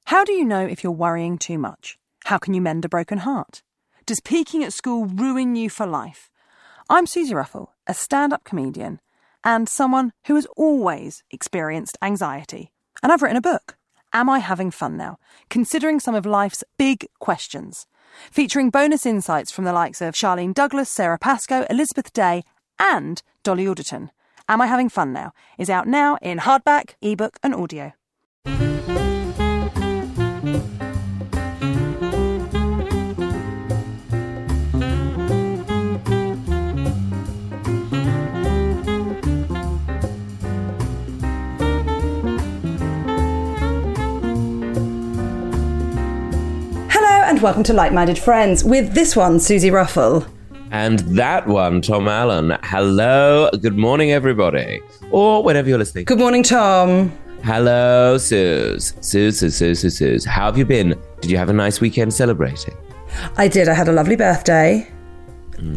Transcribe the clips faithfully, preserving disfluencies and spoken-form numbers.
How do you know if you're worrying too much? How can you mend a broken heart? Does peaking at school ruin you for life? I'm Susie Ruffle, a stand-up comedian and someone who has always experienced anxiety. And I've written a book, Am I Having Fun Now? Considering some of life's big questions. Featuring bonus insights from the likes of Charlene Douglas, Sarah Pascoe, Elizabeth Day and Dolly Alderton. Am I Having Fun Now? Is out now in hardback, ebook and audio. And welcome to Like-Minded Friends with this one, Susie Ruffle. And that one, Tom Allen. Hello, good morning, everybody. Or whenever you're listening. Good morning, Tom. Hello, Suze. Suze, Suze, Suze, Suze, Suze. How have you been? Did you have a nice weekend celebrating? I did. I had a lovely birthday. Mm.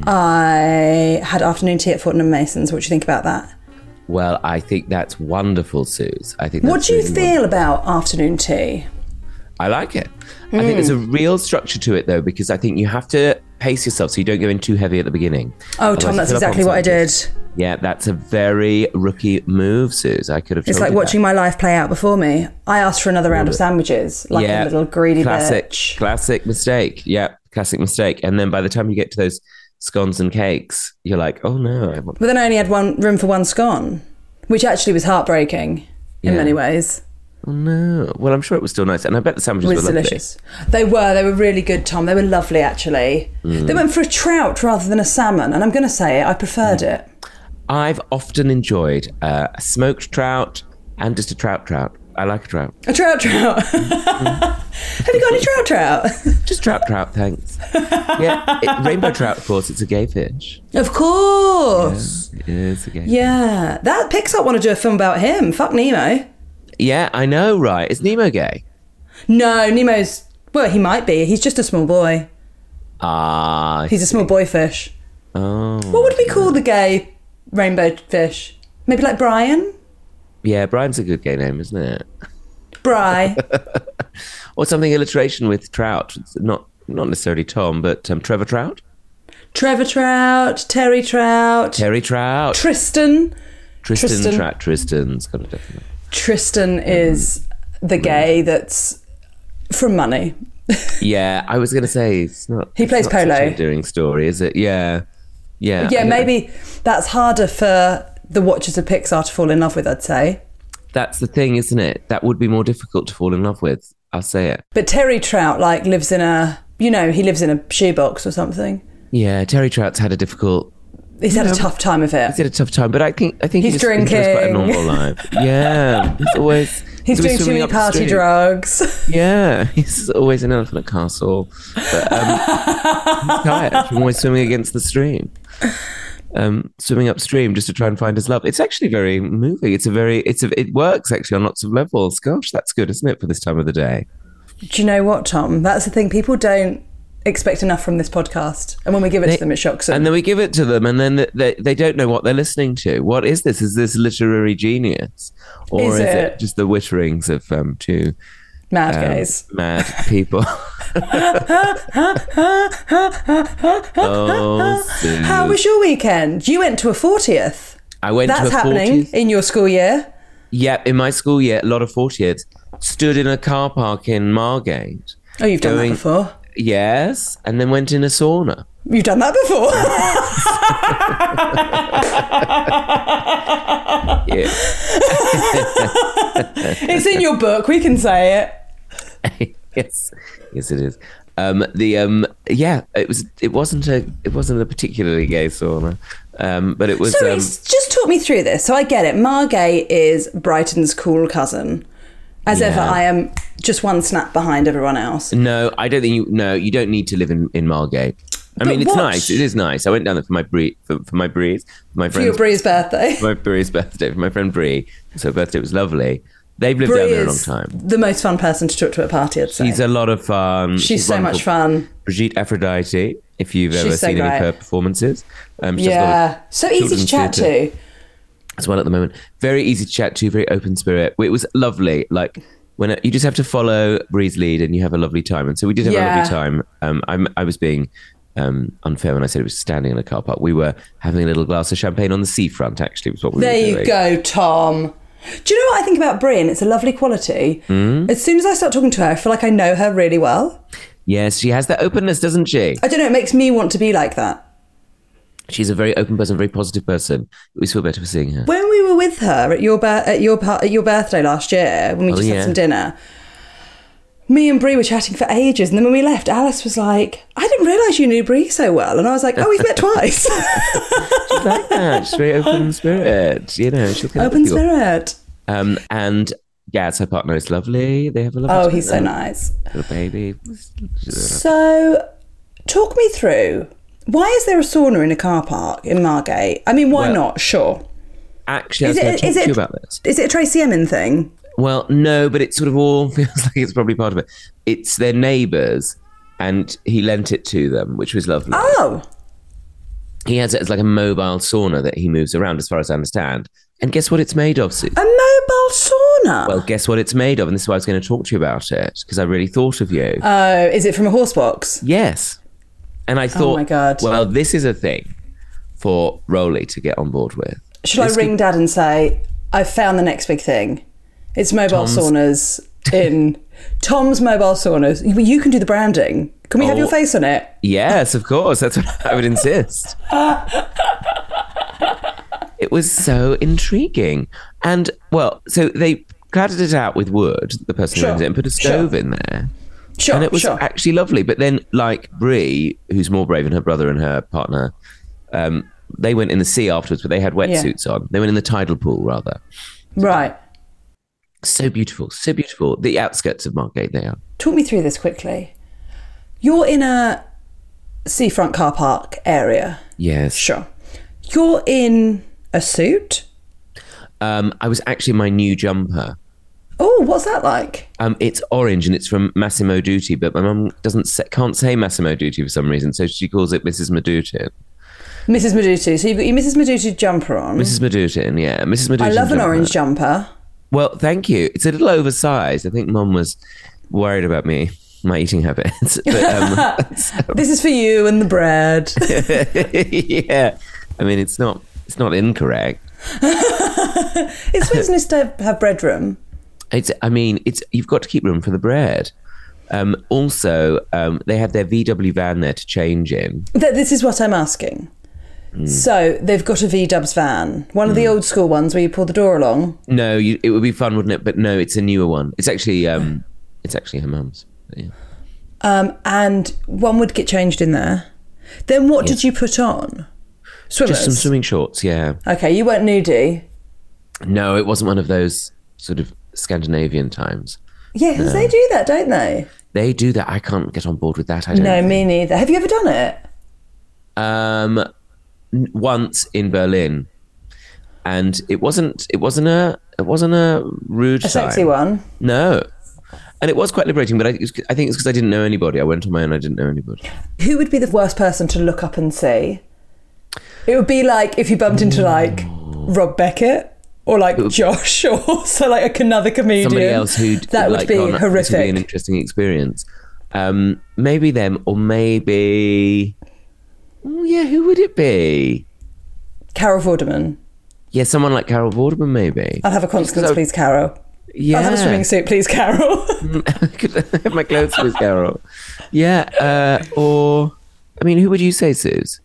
I had afternoon tea at Fortnum Mason's. What do you think about that? Well, I think that's wonderful, Suze. I think. That's what do you really feel wonderful. about afternoon tea? I like it. Mm. I think there's a real structure to it, though, because I think you have to pace yourself so you don't go in too heavy at the beginning. Oh, Tom, that's exactly what I did. Yeah, that's a very rookie move, Suze. I could have told It's like you watching that. my life play out before me. I asked for another round of sandwiches, like yeah, a little greedy classic, bitch. Classic mistake. Yeah, classic mistake. And then by the time you get to those scones and cakes, you're like, oh, no. I want- but then I only had one room for one scone, which actually was heartbreaking in yeah. many ways. Oh, no. Well, I'm sure it was still nice. And I bet the sandwiches It were was lovely. delicious. They were. They were really good, Tom. They were lovely, actually. Mm. They went for a trout rather than a salmon. And I'm going to say it, I preferred mm. it. I've often enjoyed uh, a smoked trout and just a trout trout. I like a trout. A trout trout? mm. Have you got any trout trout? Just trout trout, thanks. Yeah, it, rainbow trout, of course, it's a gay fish. Of course. Yeah, it is a gay yeah. fish. That Pixar want to do a film about him. Fuck Nemo. Yeah, I know, right? Is Nemo gay? No, Nemo's... Well, he might be. He's just a small boy. Ah. He's a small boy fish. Oh. What would we call the gay rainbow fish? Maybe like Brian? Yeah, Brian's a good gay name, isn't it? Bri. Or something alliteration with trout. It's not not necessarily Tom, but um, Trevor Trout? Trevor Trout, Terry Trout. Terry Trout. Tristan. Tristan, Tristan. Trout. Tristan's got a different... Tristan is the gay that's from money. Yeah, I was going to say it's not. He it's plays not polo. Such an enduring story, is it? Yeah, yeah. Yeah, maybe that's harder for the watchers of Pixar to fall in love with. I'd say that's the thing, isn't it? That would be more difficult to fall in love with. I'll say it. But Terry Trout, like, lives in a, you know, he lives in a shoebox or something. Yeah, Terry Trout's had a difficult. He's had know, a tough time of it. He's had a tough time, but I think I think he's he just drinking. enjoys quite a normal life. Yeah, he's always he's, he's doing too many party drugs. Yeah, he's always an elephant at castle. But, um, he's tired from always swimming against the stream, um, swimming upstream just to try and find his love. It's actually very moving. It's a very it's a it works actually on lots of levels. Gosh, that's good, isn't it, for this time of the day? Do you know what, Tom? That's the thing. People don't expect enough from this podcast, and when we give it they, to them, it shocks them. And then we give it to them, and then they they don't know what they're listening to. What is this? Is this literary genius, or is, is it? it just the witterings of um, two mad um, gays, mad people? Oh, Suze. How was your weekend? You went to a fortieth. I went That's to a happening fortieth. In your school year. Yeah, in my school year, a lot of fortieths. Stood in a car park in Margate. Oh, you've done going, that before. Yes, and then went in a sauna. You've done that before? Yeah. It's in your book. We can say it. Yes, yes, it is. Um, the um, yeah, it was. It wasn't a. It wasn't a particularly gay sauna, um, but it was. So um, just talk me through this. So I get it. Margate is Brighton's cool cousin. As yeah. ever, I am just one snap behind everyone else. No, I don't think you. No, you don't need to live in, in Margate. I But mean, it's what? nice. It is nice. I went down there for my brie, for, for my breeze, for my For your friend's Bree's birthday. for my Bree's birthday, for my friend Brie. So her birthday was lovely. They've lived Bree down there a long is time. the most fun person to talk to at a party, I'd say. She's a lot of fun. She's so much fun. Brigitte Aphrodite, if you've She's ever so seen any great. of her performances. Um, she does a lot Yeah. of So easy to children's chat theatre to. as well at the moment. Very easy to chat to, very open spirit. It was lovely. Like, when it, you just have to follow Bree's lead and you have a lovely time. And so we did have Yeah. a lovely time. Um, I'm, I was being um, unfair when I said it was standing in a car park. We were having a little glass of champagne on the seafront, actually, was what we There were you doing. go, Tom. Do you know what I think about Brie? And it's a lovely quality. Mm. As soon as I start talking to her, I feel like I know her really well. Yes, she has that openness, doesn't she? I don't know, it makes me want to be like that. She's a very open person, very positive person. We always feel better for seeing her. When we were with her at your bir- at your par- at your birthday last year, when we Oh, just yeah. had some dinner, me and Brie were chatting for ages, and then when we left, Alice was like, "I didn't realise you knew Brie so well," and I was like, "Oh, we've met twice." She's like that. She's very open spirit. You know, she'll connect Open with people. spirit. Um, and Gaz, her partner, is lovely. They have a lovely Oh, time. he's so nice. Little baby. So, talk me through. Why is there a sauna in a car park in Margate? I mean, why Well, not? Sure. Actually, I was Is going it, to talk is, to you it, about this. is it a Tracy Emin thing? Well, no, but it sort of all feels like it's probably part of it. It's their neighbours, and he lent it to them, which was lovely. Oh, He has it as like a mobile sauna that he moves around, as far as I understand. And guess what it's made of, Sue? a mobile sauna. Well, guess what it's made of? And this is why I was going to talk to you about it, because I really thought of you. Oh, is it from a horse box? Yes. And I thought, my God. well, this is a thing for Rowley to get on board with. Should I This ring could- Dad and say, I've found the next big thing? It's mobile Tom's- saunas in Tom's mobile saunas. You you can do the branding. Can we have Oh. your face on it? Yes, of course. That's what I would insist. It was so intriguing. And, well, so they cladded it out with wood, the person Sure. who owns it, and put a Sure. stove in there. Sure, And it was sure. actually lovely. But then, like Brie, who's more brave, and her brother and her partner, um, they went in the sea afterwards, but they had wetsuits on. They went in the tidal pool, rather. Right. So beautiful, so beautiful. The outskirts of Margate, they are. Talk me through this quickly. You're in a seafront car park area. Yes. Sure. You're in a suit. Um, I was actually in my new jumper. Oh, what's that like? Um, it's orange and it's from Massimo Dutti, but my mum doesn't say, can't say Massimo Dutti for some reason, so she calls it Missus Medutin. Missus Meduti. So you've got your Missus Meduti jumper on. Missus Medutin, yeah, Missus Medutin. I love an jumper. orange jumper. Well, thank you. It's a little oversized. I think Mum was worried about me, my eating habits. But, um, so- This is for you and the bread. yeah, I mean, it's not it's not incorrect. It's business to have bread room. It's, I mean, it's you've got to keep room for the bread. Um, also, um, they had their V W van there to change in. Th- This is what I'm asking. So they've got a V-Dubs van, one of the old school ones where you pull the door along. No, you, it would be fun, wouldn't it? But no, it's a newer one. It's actually, um, it's actually her mum's. But yeah. Um, and one would get changed in there. Then what did you put on? Swimmers? Just some swimming shorts. Yeah. Okay, you weren't nudie. No, it wasn't one of those sort of Scandinavian times. Yeah, 'cause they do that, don't they? They do that. I can't get on board with that. I don't. No, think. me neither. Have you ever done it? Um, n- once in Berlin, and it wasn't. It wasn't a. It wasn't a rude. A sexy time. one? No, and it was quite liberating. But I, I think it's because I didn't know anybody. I went on my own. I didn't know anybody. Who would be the worst person to look up and see? It would be like if you bumped into like Rob Beckett or like Josh or so like another comedian. Somebody else who'd that would like, be gone, "This horrific. would be an interesting experience. Um, maybe them, or maybe. Oh, yeah, who would it be? Carol Vorderman. Yeah, someone like Carol Vorderman, maybe. I'll have a consequence, I- please, Carol. Yeah. I'll have a swimming suit, please, Carol. Could I have my clothes, please, Carol? Yeah, uh, or I mean, who would you say, Suze?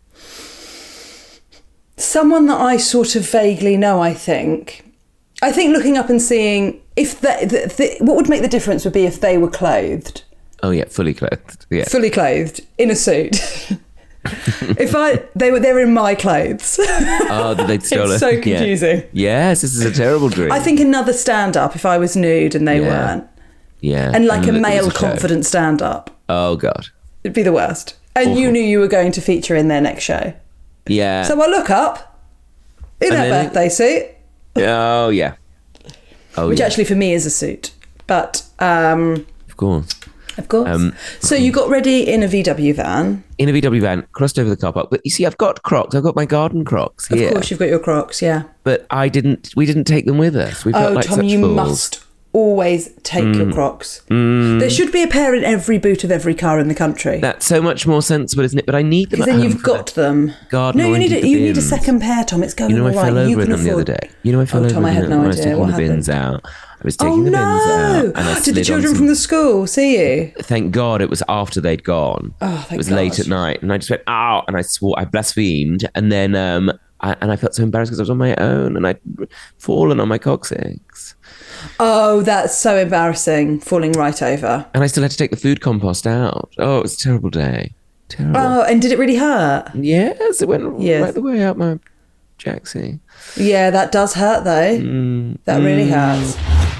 Someone that I sort of vaguely know, I think. I think looking up and seeing if the, the, the what would make the difference would be if they were clothed, Oh yeah, fully clothed. Yeah. fully clothed, in a suit. If I they were they're in my clothes. Oh, that they'd stolen. It's so Yeah. confusing. Yes, this is a terrible dream. I think another stand-up if I was nude and they Yeah. weren't. Yeah. And like a there was male show. confident stand-up. Oh god. It'd be the worst. And you Awful. knew you were going to feature in their next show. Yeah. So I look up in And her then- birthday suit, Oh yeah. Oh which yeah. actually for me is a suit. But um Of course. of course. Um, so you got ready in a V W van. In a V W van, crossed over the car park. But you see, I've got Crocs. I've got my garden Crocs Of here. course you've got your Crocs, yeah. But I didn't. We didn't take them with us. We felt Oh, like Tom, such you fools. must always take mm. your Crocs. Mm. There should be a pair in every boot of every car in the country. That's so much more sensible, isn't it? But I need them. Because then you've got them. Garden no, you need a, the you bins. need a second pair, Tom. It's going You know, all I fell right. You over in can them afford... the other day. You know, I fell oh, over Tom, I in had them no when I was idea. taking What the happened? bins out. I was taking oh, the bins no. out. And I Did the slid on children some... from the school see you? Thank God it was after they'd gone. Oh, thank It was God. late at night. And I just went, ow. And I swore, I blasphemed. And then, um, I, and I felt so embarrassed because I was on my own and I'd fallen on my coccyx. Oh, that's so embarrassing, falling right over. And I still had to take the food compost out. Oh, it was a terrible day. Terrible. Oh, and did it really hurt? Yes, it went Yes. right the way out my jacksie. Yeah, that does hurt though. Mm, that really mm. hurts.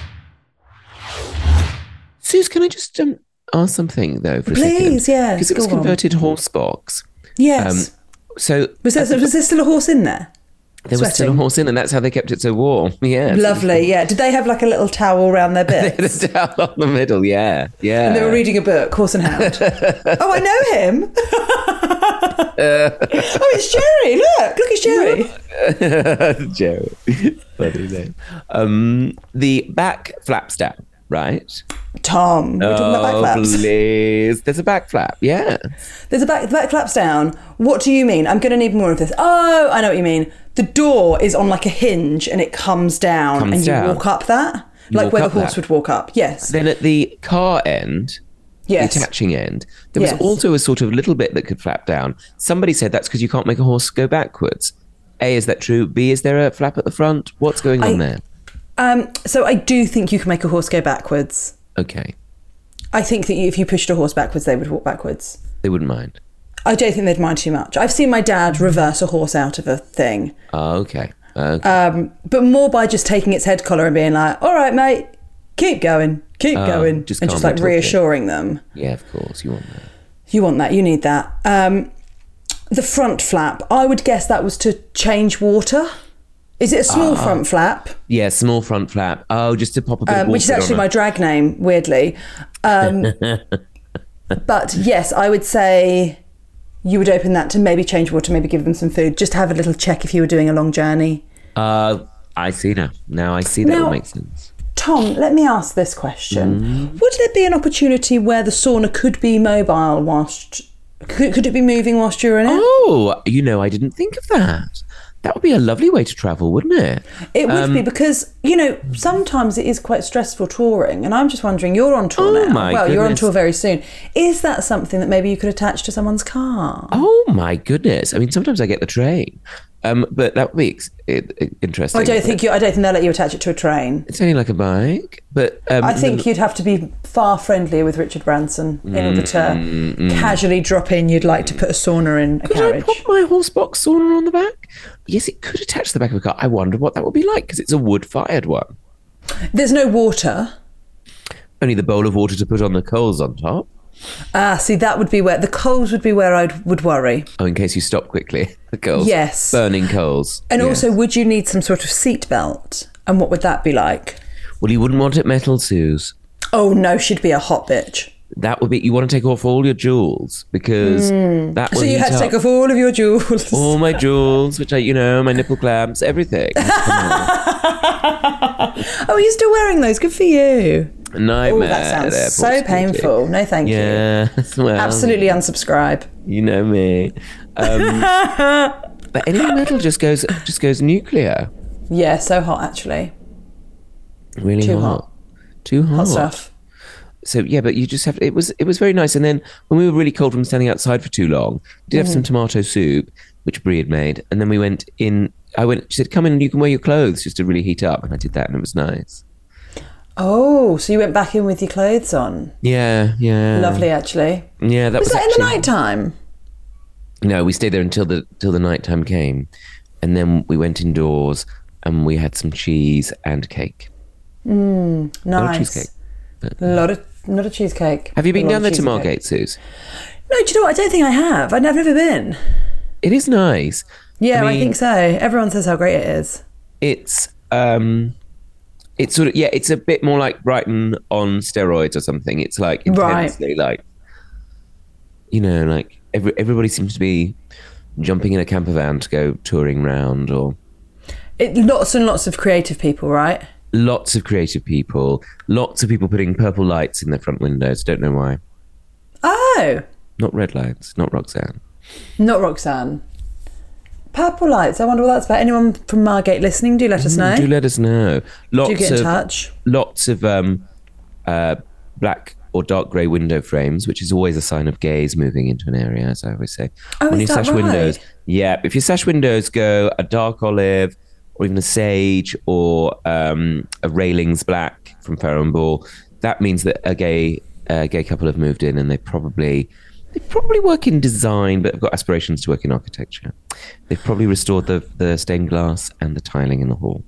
Suze, can I just um, ask something though for a second? Please, yeah. Because it was go on. converted horse box. Yes. Um, so was there, was there still a horse in there? There was still a Sweating. horse in, and that's how they kept it so warm. Yeah, Lovely. Yeah. Did they have like a little towel around their They had bits? a towel on the middle. Yeah, yeah. And they were reading a book, Horse and Hound. Oh, I know him. Oh, it's Jerry. Look, look, it's Jerry. Jerry, funny name. Um, the back flaps down, right? Tom, we're talking about back Oh, flaps. please. There's a back flap. Yeah. There's a back, the back flaps down. What do you mean? I'm going to need more of this. Oh, I know what you mean. The door is on like a hinge and it comes down Comes and down. you walk up that? You like walk where the up horse that. would walk up. Yes. Then at the car end, Yes. the attaching end, there was Yes. also a sort of little bit that could flap down. Somebody said that's because you can't make a horse go backwards. A, is that true? B, is there a flap at the front? What's going on I- there? Um, so I do think you can make a horse go backwards. Okay. I think that you, if you pushed a horse backwards, they would walk backwards. They wouldn't mind. I don't think they'd mind too much. I've seen my dad reverse a horse out of a thing, Oh, okay. Okay. um, but more by just taking its head collar and being like, all right, mate, keep going, keep Oh, going, just and just calmly like talking. reassuring them. yeah, of course. You want that. You want that, you need that. Um, the front flap, I would guess that was to change water. Is it a small Ah. front flap? Yeah, small front flap. Oh, just to pop a bit of Um, water which is actually on my it. drag name, weirdly. Um, but yes, I would say you would open that to maybe change water, maybe give them some food, just have a little check if you were doing a long journey. Uh, I see now. Now I see that Now- will make sense. Tom, let me ask this question. Mm. Would there be an opportunity where the sauna could be mobile whilst... Could, could it be moving whilst you're in it? Oh, you know, I didn't think of that. That would be a lovely way to travel, wouldn't it? It would Um, be because, you know, sometimes it is quite stressful touring. And I'm just wondering, you're on tour Oh, now. my well, you're on goodness. tour very soon. Is that something that maybe you could attach to someone's car? Oh my goodness! I mean, sometimes I get the train, um, but that would be ex- i- i- interesting. I don't think you. I don't think they'll let you attach it to a train. It's only like a bike, but um, I think you'd have to be far friendlier with Richard Branson in order to casually drop in. You'd like to put a sauna in a Could carriage. I pop my horse box sauna on the back? Yes, it could attach to the back of a car. I wonder what that would be like because it's a wood-fired one. There's no water. Only the bowl of water to put on the coals on top. Ah, see, that would be where the coals would be where I would worry. Oh, in case you stop quickly. The coals. Yes. Burning coals. And Yes. also, would you need some sort of seat belt? And what would that be like? Well, you wouldn't want it metal, Suze. Oh no, she'd be a hot bitch. That would be, you want to take off all your jewels because that will So you heat had to up take off all of your jewels. all my jewels, which I, you know, my nipple clamps, everything. Oh, you're still wearing those? Good for you. Nightmare. Oh, that sounds at so airport security. painful. No, thank you. Yeah, well, Absolutely unsubscribe. You know me. Um, but any metal just goes just goes nuclear. Yeah, so hot actually. Really Too hot. hot. Too hot. Hot stuff. So yeah, but you just have it was it was very nice. And then when we were really cold from standing outside for too long, we did have Mm-hmm. some tomato soup, which Brie had made, and then we went in. I went. She said, "Come in, and you can wear your clothes just to really heat up." And I did that, and it was nice. Oh, so you went back in with your clothes on. Yeah, yeah. Lovely, actually. Yeah, that Was was, that in the actually- night time? No, we stayed there until the till the night time came, and then we went indoors and we had some cheese and cake. Nice. A lot of cheesecake. A lot of, not a cheesecake. Have you been A lot down of there to cheesecake. Margate, Suze? No, do you know what? I don't think I have. I've never never been. It is nice. Yeah, I, mean, think so. Everyone says how great it is. It's um, it's sort of yeah, it's a bit more like Brighton on steroids or something. It's like Right. intensely like, you know, like every, everybody seems to be jumping in a camper van to go touring round or It, lots and lots of creative people, right? Lots of creative people. Lots of people putting purple lights in their front windows. Don't know why. Oh, Not red lights. Not Roxanne. not Roxanne. Purple lights. I wonder what that's about. Anyone from Margate listening? Do let us know. Do let us know. Lots Do get in of, touch. Lots of um, uh, black or dark grey window frames, which is always a sign of gays moving into an area, as I always say. Oh, when is you that sash right? windows, yeah. If your sash windows go a dark olive, or even a sage, or um, a railings black from Farrow and Ball, that means that a gay a gay couple have moved in, and they probably they probably work in design, but have got aspirations to work in architecture. They've probably restored the the stained glass and the tiling in the hall.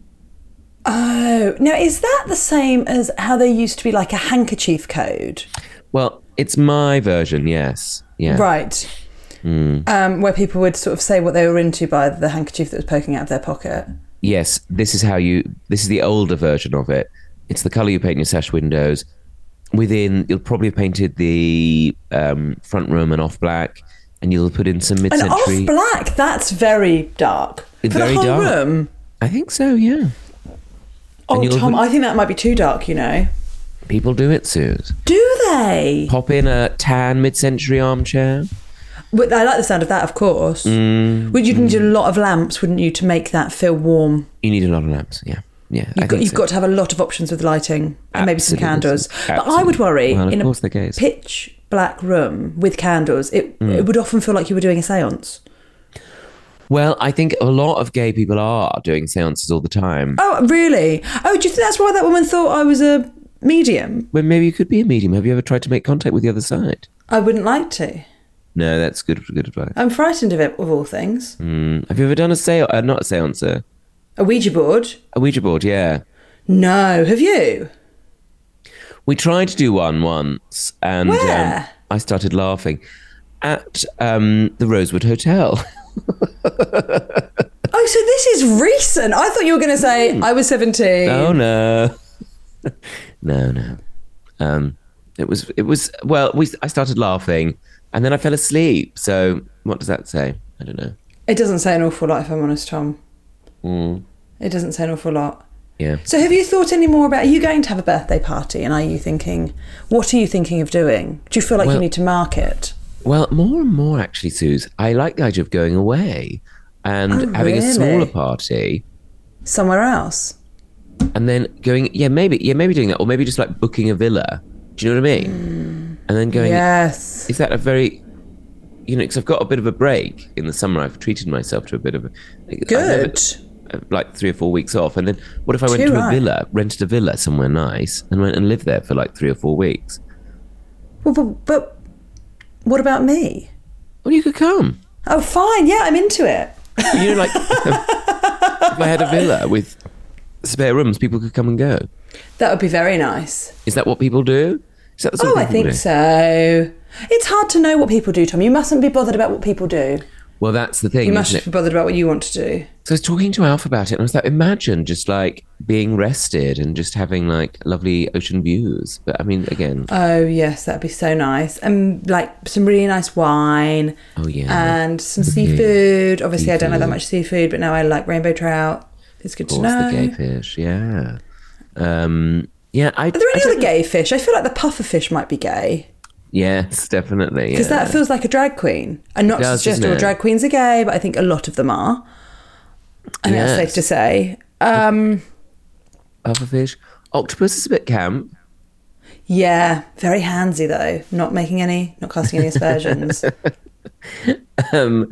Oh, now is that the same as how there used to be like a handkerchief code? Well, it's my version, yes. Yeah. Right. Um, where people would sort of say what they were into by the handkerchief that was poking out of their pocket. Yes, this is how you, this is the older version of it. It's the colour you paint your sash windows. Within, you'll probably have painted the um, front room and off black, and you'll put in some And mid-century. off black, that's very dark. It's For very the whole dark. room. I think so, yeah. Oh, you'll Tom, put- I think that might be too dark, you know. People do it, Suze. Do they? Pop in a tan mid-century armchair. But I like the sound of that, of course. Mm, Would you need a lot of lamps, wouldn't you, to make that feel warm? You need a lot of lamps, yeah. Yeah, I You've, got, think you've so. got to have a lot of options with lighting and maybe some Absolutely. candles. But I Absolutely. would worry Well, of in course a they're gays. pitch black room with candles, it, Mm. it would often feel like you were doing a seance. Well, I think a lot of gay people are doing seances all the time. Oh, really? Oh, do you think that's why that woman thought I was a medium? Well, maybe you could be a medium. Have you ever tried to make contact with the other side? I wouldn't like to. No, that's good. Good advice. I'm frightened of it, of all things. Mm. Have you ever done a seance? Uh, not a seance, uh, A Ouija board? a Ouija board. Yeah, No. Have you? we tried to do one once, and um, Where? I started laughing at um, the Rosewood Hotel. Oh, so this is recent. I thought you were going to say I was seventeen. Oh no, no, no. Um, it was. It was. Well, we. I started laughing, and then I fell asleep. So, what does that say? I don't know. It doesn't say an awful lot, if I'm honest, Tom. Mm, It doesn't say an awful lot. yeah. So have you thought any more about, are you going to have a birthday party, and are you thinking, what are you thinking of doing? Do you feel like Well- you need to mark it? Well, more and more actually, Suze. I like the idea of going away and Oh, having a really? smaller party, Somewhere else? and then going. Yeah, maybe. Yeah, maybe doing that, or maybe just like booking a villa. Do you know what I mean? And then going. Yes. Is that a very, you know, because I've got a bit of a break in the summer. I've treated myself to a bit of a I've never- Good. uh, like three or four weeks off, and then what if I went Too to a right. villa, rented a villa somewhere nice, and went and lived there for like three or four weeks? Well, but, but what about me? Well, you could come. Oh, fine. Yeah, I'm into it. You know, like if I had a villa with spare rooms, people could come and go. That would be very nice. Is that what people do? Is that the sort Oh, of I people think do? so. It's hard to know what people do, Tom. You mustn't be bothered about what people do. Well, that's the thing, You must isn't be it? bothered about what you want to do. So I was talking to Alf about it, and I was like, imagine just like being rested and just having like lovely ocean views. But I mean, again, Oh, yes, that'd be so nice. And like some really nice wine. oh yeah, And some Okay. seafood. Obviously, I don't like that Seafood. much seafood, but now I like rainbow trout. It's good of to course, know. the gay fish, yeah, um, yeah. I, Are there any other gay fish? I feel like the puffer fish might be gay. Yes, definitely. Because yeah. that feels like a drag queen. And not It to does, suggest doesn't all it? drag queens are gay, but I think a lot of them are. I think Yes. that's safe to say. Um, Pufferfish. Octopus is a bit camp. yeah, very handsy though. Not making any, not casting any aspersions. Um,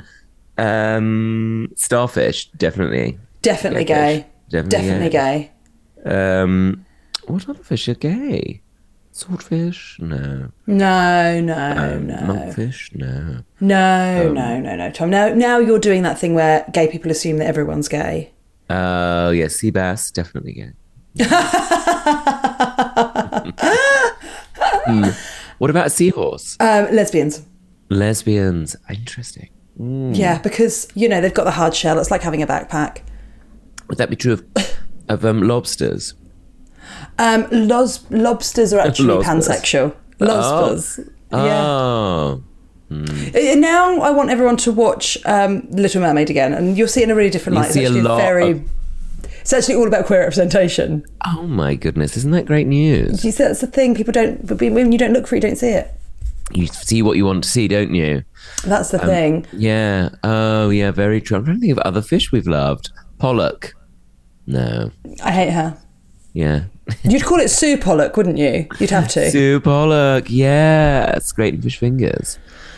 um, starfish, definitely. Definitely Gay gay. fish. Definitely Definitely gay. Um, what other fish are gay? Swordfish? No. No, no, Um, no. Monkfish? No. No, Um, no, no, no, Tom. Now, now you're doing that thing where gay people assume that everyone's gay. Oh, yeah, sea bass, definitely gay. Hmm. What about a seahorse? Um, lesbians. Lesbians. Interesting. Yeah, because, you know, they've got the hard shell. It's like having a backpack. Would that be true of, of um, lobsters? Um, los- lobsters are actually Lobsters. pansexual. Lobsters. Yeah. Oh. Uh, Now I want everyone to watch um, Little Mermaid again, and you'll see it in a really different You light. see a it's actually lot very, of- It's actually all about queer representation. Oh my goodness, isn't that great news? You see, that's the thing. People don't, when you don't look for it, you don't see it. You see what you want to see, don't you? That's the Um, thing. Yeah. Oh, yeah, very true. I'm trying to think of other fish we've loved. Pollock. No. I hate her. Yeah. You'd call it Sue Pollock, wouldn't you? You'd have to. Sue Pollock. Yeah. It's great in fish fingers.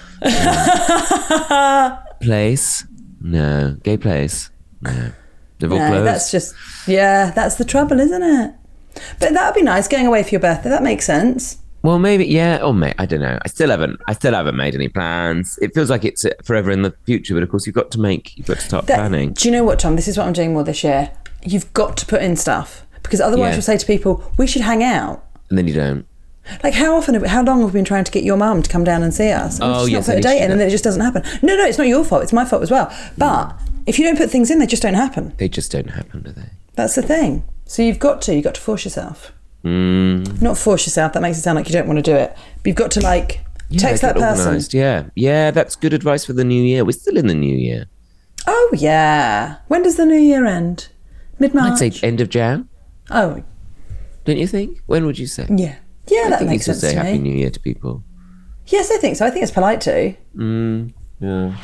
Um, place. No. Gay place. No. They've all No, closed. that's just, yeah, that's the trouble, isn't it? But that would be nice, going away for your birthday. That makes sense. Well, maybe, yeah. Oh, mate, I don't know. I still haven't. I still haven't made any plans. It feels like it's forever in the future, but of course, you've got to make. You've got to start That- planning. Do you know what, Tom? This is what I'm doing more this year. You've got to put in stuff, because otherwise Yeah. you'll say to people, we should hang out. And then you don't. Like, how often, have, how long have we been trying to get your mum to come down and see us? And we've Oh, just yes, not I put a need to date do in, and that. then it just doesn't happen. No, no, it's not your fault. It's my fault as well. But if you don't put things in, they just don't happen. They just don't happen, do they? That's the thing. So you've got to. You've got to force yourself. Mm. Not force yourself. That makes it sound like you don't want to do it. But you've got to, like, Yeah, text get that person. organised. Yeah, yeah, that's good advice for the new year. We're still in the new year. Oh, yeah. When does the new year end? Mid-March? I'd say end of Jan. Oh, Don't you think? When would you say? yeah. Yeah, I that think makes you should sense say to Happy me. New Year to people. Yes, I think so. I think it's polite to. Mm, yeah.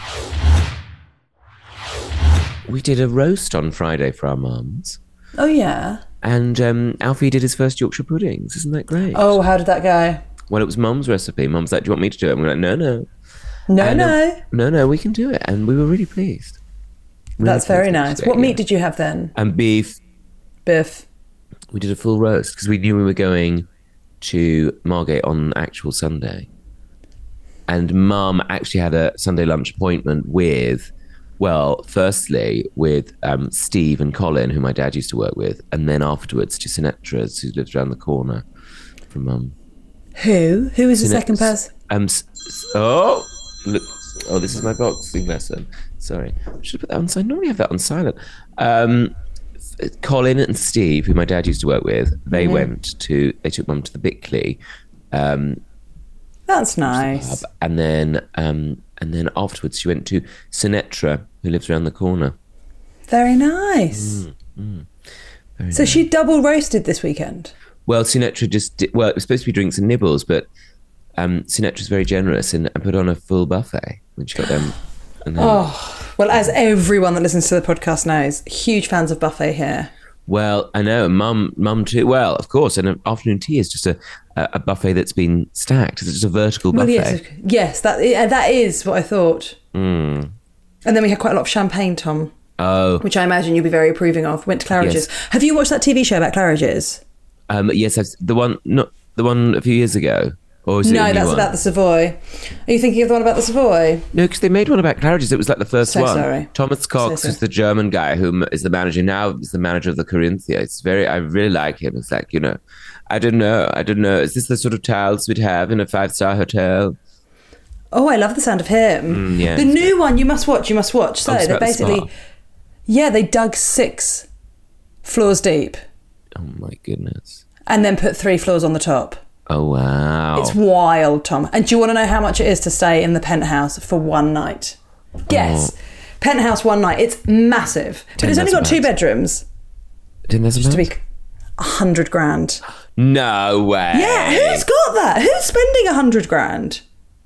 We did a roast on Friday for our mums, Oh, yeah. and um, Alfie did his first Yorkshire puddings. Isn't that great? Oh, how did that go? Well, it was Mum's recipe. Mum's like, "Do you want me to do it?" And we're like, "No, no, No, And, um, no. no, no. We can do it," and we were really pleased. Really That's very pleased, nice. actually, What yeah. meat did you have then? And beef. Biff. We did a full roast because we knew we were going to Margate on actual Sunday. And Mum actually had a Sunday lunch appointment with, well, firstly with um, Steve and Colin, who my dad used to work with, and then afterwards to Sinetra's, who lives around the corner from Mum. Who? Who is the Sinet- second person? Um, s- s- oh, look. Oh, this is my boxing lesson. Sorry. I should have put that on silent. Normally I have that on silent. Um, Colin and Steve, who my dad used to work with, they Mm-hmm. went to, they took Mum to the Bickley, um, That's nice. pub, and then um, and then afterwards she went to Sinetra, who lives around the corner. Very nice. Mm, Very So nice. she double roasted this weekend. Well, Sinetra just did, well, it was supposed to be drinks and nibbles, but um, Sinetra's very generous and, and put on a full buffet when she got them. And then, Oh, well, as everyone that listens to the podcast knows, huge fans of buffet here. Well, I know, Mum, Mum too. Well, of course, and an afternoon tea is just a, a a buffet that's been stacked. It's just a vertical Well, buffet. yes, yes, that yeah, that is what I thought. Mm. And then we had quite a lot of champagne, Tom, Oh, which I imagine you'll be very approving of. Went to Claridge's. Yes. Have you watched that T V show about Claridge's? um, yes, I've, the one, not the one a few years ago, or is it a No, new that's one? about the Savoy. Are you thinking of the one about the Savoy? No, because they made one about Claridge's. It was like the first So one. sorry. Thomas Cox So is sorry. the German guy who is the manager now. Is the manager of the Corinthia. It's very. I really like him. It's like, you know, I don't know. I don't know. Is this the sort of tiles we'd have in a five star hotel? Oh, I love the sound of him. Mm, yeah, the it's new one you must watch. You must watch. So Oh, it's they about the basically, spa. yeah, they dug six floors deep Oh my goodness. and then put three floors on the top. Oh wow. It's wild, Tom. And do you want to know how much it is to stay in the penthouse for one night? Guess. Penthouse one night. It's massive. But it's only got two ten thousand bedrooms. Didn't that Just to be sound a hundred grand. No way. Yeah, who's got that? Who's spending a hundred grand?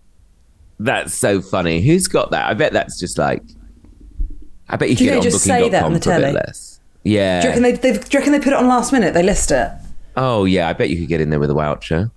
That's so funny. Who's got that? I bet that's just like. I bet you Do you can think get they it on just say that on booking the dot com for a bit telly? less. Yeah. Do you reckon they, they've, do you reckon they put it on last minute? They list it. Oh yeah, I bet you could get in there with a voucher.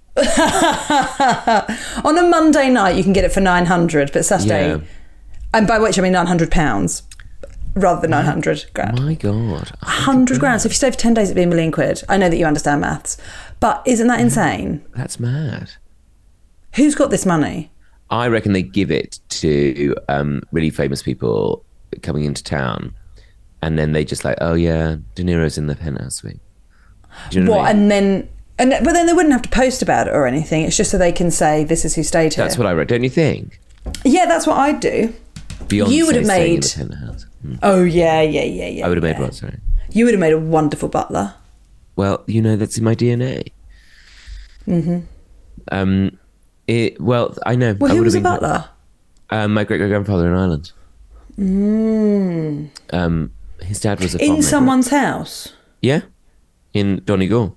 On a Monday night, you can get it for nine hundred, but Saturday, Yeah. and by which I mean nine hundred pounds rather than nine hundred grand. My God. one hundred grand. So if you stay for ten days, it'd be a million quid. I know that you understand maths, but isn't that insane? That's mad. Who's got this money? I reckon they give it to um, really famous people coming into town, and then they just like, oh yeah, De Niro's in the penthouse suite. Do you know what, What? I mean? And then, and but then they wouldn't have to post about it or anything. It's just so they can say this is who stayed here. That's what I read. Don't you think? Yeah, that's what I'd do. Beyonce You would have staying in made- the penthouse. Hmm. Oh yeah, yeah, yeah, yeah. I would have made yeah. what? Sorry. You would have made a wonderful butler. Well, you know that's in my D N A. Mm-hmm. Um, it, well, I know. Well, I who would was a have been- butler? Um, my great great grandfather in Ireland. Mm. Um, His dad was a In farmer. someone's house? Yeah, in Donegal.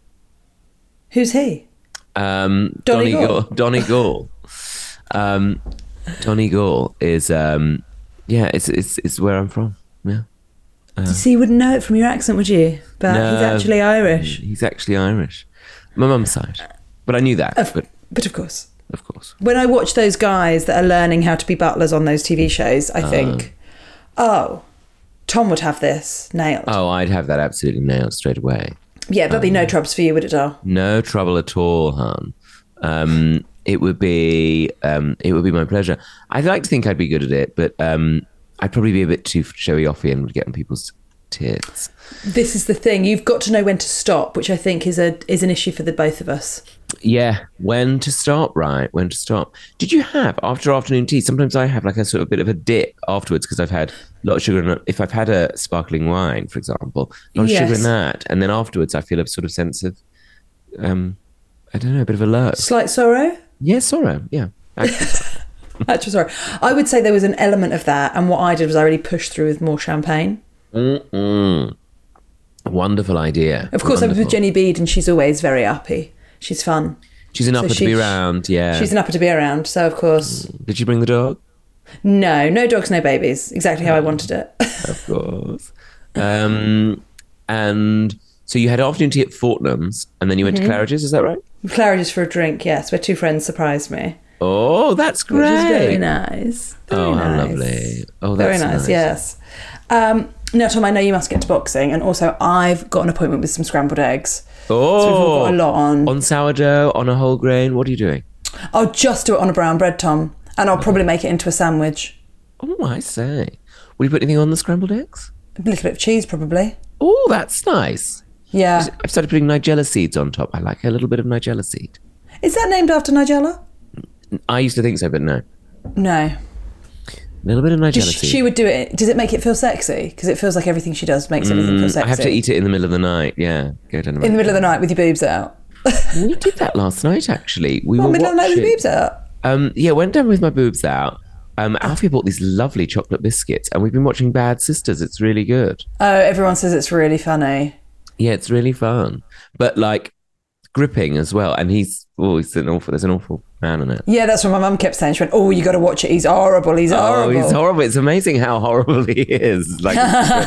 Who's he? Um, Donegal. Donegal. Donegal. um, Donegal is um, yeah, it's it's it's where I'm from. Yeah. So you wouldn't know it from your accent, would you? But No. he's actually Irish. He's actually Irish. My mum's side, but I knew that. Of, but but of course. of course, When I watch those guys that are learning how to be butlers on those T V shows, I think, oh, Tom would have this nailed. oh, I'd have that absolutely nailed straight away. Yeah, there'd be no troubles for you, would it, Dar? No trouble at all, hon. Um, it would be um, it would be my pleasure. I'd like to think I'd be good at it, but um, I'd probably be a bit too showy offy and would get on people's tits. This is the thing. You've got to know when to stop, which I think is a is an issue for the both of us. Yeah, when to stop, right? When to stop. Did you have, after afternoon tea, sometimes I have like a sort of bit of a dip afterwards because I've had a lot of sugar in it. If I've had a sparkling wine, for example, a lot of Yes. sugar in that. And then afterwards I feel a sort of sense of, um, I don't know, a bit of a low. Slight sorrow? Yeah, sorrow, yeah. Actually, sorrow. Actually, sorry. I would say there was an element of that, and what I did was I really pushed through with more champagne. Mm-mm. Wonderful idea. Of course, I was with Wonderful. Jenny Bede, and she's always very uppy. She's fun. She's an So upper to she- be around, yeah. She's an upper to be around, so of course. Did you bring the dog? No, no dogs, no babies. Exactly how I wanted it. Of course. Um, and so you had afternoon tea at Fortnum's, and then you went Mm-hmm. to Claridge's, is that right? Claridge's for a drink, yes, where two friends surprised me. Oh, that's great. Which is very nice. Very Oh, how nice. lovely. Oh, Very that's nice, nice. yes. Um, now, Tom, I know you must get to boxing, and also I've got an appointment with some scrambled eggs. Oh, So we've all got a lot on. On sourdough, on a whole grain. What are you doing? I'll just do it on a brown bread, Tom, and I'll probably make it into a sandwich. Oh, I say. Will you put anything on the scrambled eggs? A little bit of cheese, probably. Oh, that's nice. Yeah. I've started putting Nigella seeds on top. I like a little bit of Nigella seed. Is that named after Nigella? I used to think so, but no. No. A little bit of Nigella Just, seed. she would do it. Does it make it feel sexy? Because it feels like everything she does makes everything feel Mm, sexy. I have to eat it in the middle of the night. Yeah, go down in the middle of the night with your boobs out. We did that last night. Actually, we Well, were middle of the night with watching. your boobs out. Um, yeah, went down with my boobs out. Um, Alfie bought these lovely chocolate biscuits, and we've been watching Bad Sisters. It's really good. Oh, everyone says it's really funny. Yeah, it's really fun, but like gripping as well. And he's oh, he's an awful. There's an awful man in it. Yeah, that's what my mum kept saying. She went, "Oh, you got to watch it. He's horrible. He's Oh, horrible." he's horrible. It's amazing how horrible he is. Like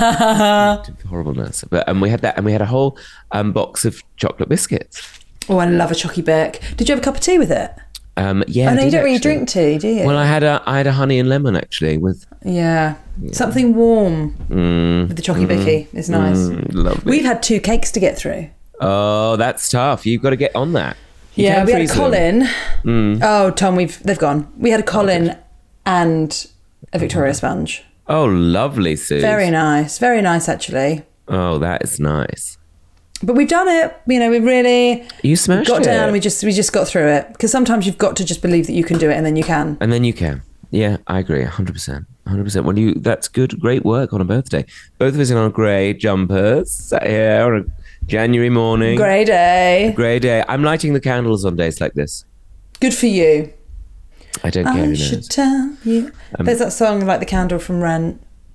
horribleness. But and we had that, and we had a whole um, box of chocolate biscuits. Oh, I love a chocky Beck. Did you have a cup of tea with it? Um, yeah, Oh, I no, you did don't really actually. drink tea, do you? Well, I had a I had a honey and lemon actually with yeah. Something warm with the chocky Bicky is nice. mm, lovely. We've had two cakes to get through. Oh, that's tough. You've got to get on that. You Yeah, can we had a freeze them. Colin. Oh, Tom, we've they've gone. We had a Colin and a Victoria sponge. Oh, lovely, Sue. Very nice. Very nice, actually. Oh, that is nice. But we've done it. You know, we really You smashed got it. down. We just we just got through it. Because sometimes you've got to just believe that you can do it, and then you can. And then you can. Yeah, I agree. one hundred percent. one hundred percent. Well, you, that's good. Great work on a birthday. Both of us in our grey jumpers. Sat here on a January morning. Grey day. Grey day. I'm lighting the candles on days like this. Good for you. I don't care I who should knows. tell you. There's that song like the candle from Rent.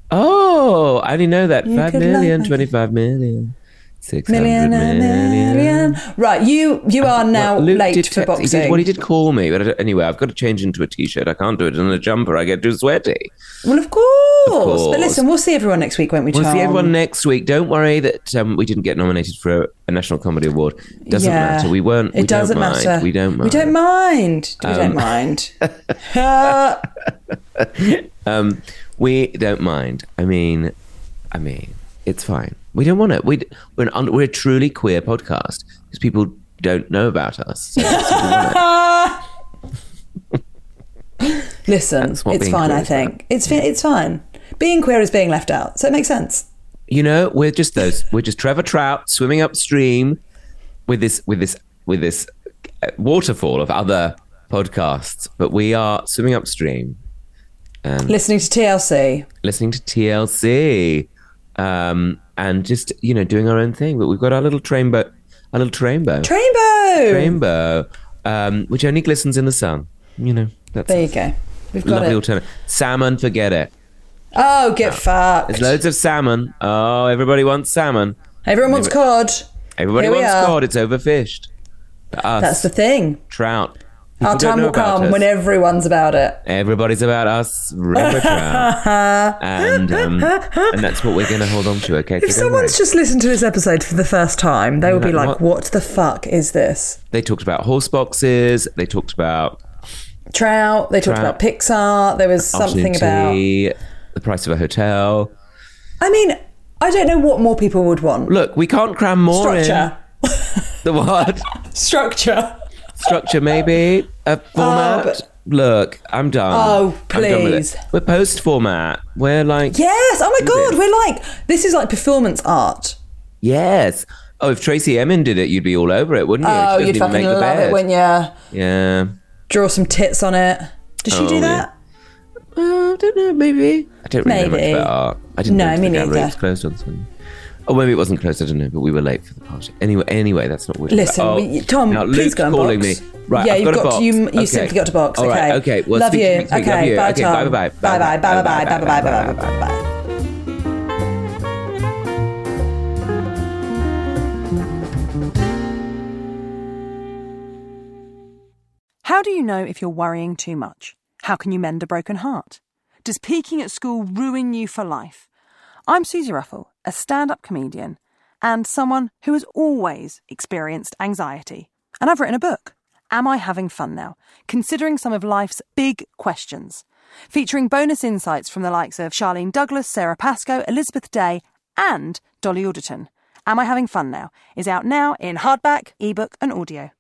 Oh, I only know that. You Five could million, light- twenty-five million, six hundred Million and million. million. Right, you you are now Well, Luke late did for text- boxing. He did, well, he did call me, but I don't, anyway, I've got to change into a t-shirt. I can't do it in a jumper. I get too sweaty. Well, of course. course. But listen, we'll see everyone next week, won't we, Tom? We'll see everyone next week. Don't worry that um, we didn't get nominated for a, a National Comedy Award. Doesn't Yeah. matter. We weren't. It we don't doesn't mind. matter. We don't mind. We don't mind. We don't mind. Uh, Um, we don't mind. I mean, I mean, it's fine. We don't want it. We we're an un, we're a truly queer podcast because people don't know about us. So that's what we want. listen, That's what it's being fine, queer I is think. It's fi- it's fine. Being queer is being left out, so it makes sense. You know, we're just those. We're just Trevor Trout swimming upstream with this with this with this uh, waterfall of other podcasts, but we are swimming upstream. Listening to T L C. Listening to T L C, um, and just you know doing our own thing. But we've got our little train boat, our little train boat, Rainbow! rainbow, um, which only glistens in the sun. You know, that's There a you go. We've got lovely it. alternative. Salmon, forget it. Oh, get fucked. There's loads of salmon. Oh, everybody wants salmon. Everyone wants cod. Everybody Here we wants are. cod. It's overfished. Us, That's the thing. trout. People Our don't time know will about come us. when everyone's about it. Everybody's about us, river trout, and um, and that's what we're going to hold on to. Okay, If so don't worry. someone's just listened to this episode for the first time, they will be like, what? what the fuck is this? They talked about horse boxes. They talked about Trout. They talked Trout. about Pixar. There was something about... opportunity, the price of a hotel. I mean, I don't know what more people would want. Look, we can't cram more Structure. in. The what? Structure. Structure, maybe a format. but- Look, I'm done. Oh, I'm done with please. it. We're post format. We're like Yes. Oh my Do God. this. We're like, this is like performance art. yes. Oh, if Tracy Emin did it, you'd be all over it, wouldn't you? Oh, She doesn't you'd even fucking make the love bed. it when you Yeah. draw some tits on it. Did she Oh, do yeah. that? Uh, I don't know. Maybe I don't really know Maybe. much about art. I didn't No, know me the gallery neither. was closed on Sunday. Oh, maybe it wasn't closed. I don't know, but we were late for the party. Anyway, anyway, that's not what we're Listen, talking about. we, Tom, now, please Luke's go and calling box. me. Right, yeah, I've you've got, got, a box. you. You okay. simply got to box. All right, okay. okay. Well, love speak you. to next week. Okay, Love you. bye, Okay, Tom. bye, bye, bye, bye, bye, bye, bye, bye, bye, bye, bye, bye. How do you know if you're worrying too much? How can you mend a broken heart? Does peaking at school ruin you for life? I'm Susie Ruffle, a stand-up comedian and someone who has always experienced anxiety. And I've written a book, Am I Having Fun Now? Considering some of life's big questions. Featuring bonus insights from the likes of Charlene Douglas, Sarah Pascoe, Elizabeth Day and Dolly Alderton. Am I Having Fun Now? Is out now in hardback, ebook and audio.